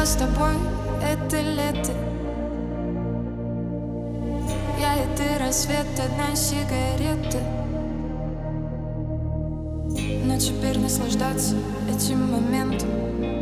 с тобой это лето. Я и ты, рассвет, одна сигарета. Но теперь наслаждаться этим моментом.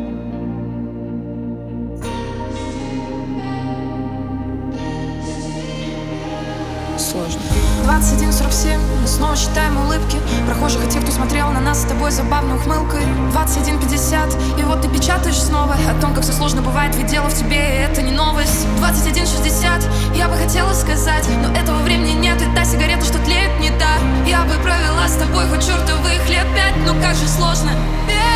Сложно. 21:47, мы снова считаем улыбки прохожих и тех, кто смотрел на нас с тобой забавной ухмылкой. 21:50, и вот ты печатаешь снова о том, как все сложно бывает, ведь дело в тебе, и это не новость. 21:60, я бы хотела сказать, но этого времени нет, и та сигарета, что тлеет, не та. Я бы провела с тобой хоть чертовых лет 5, но как же сложно.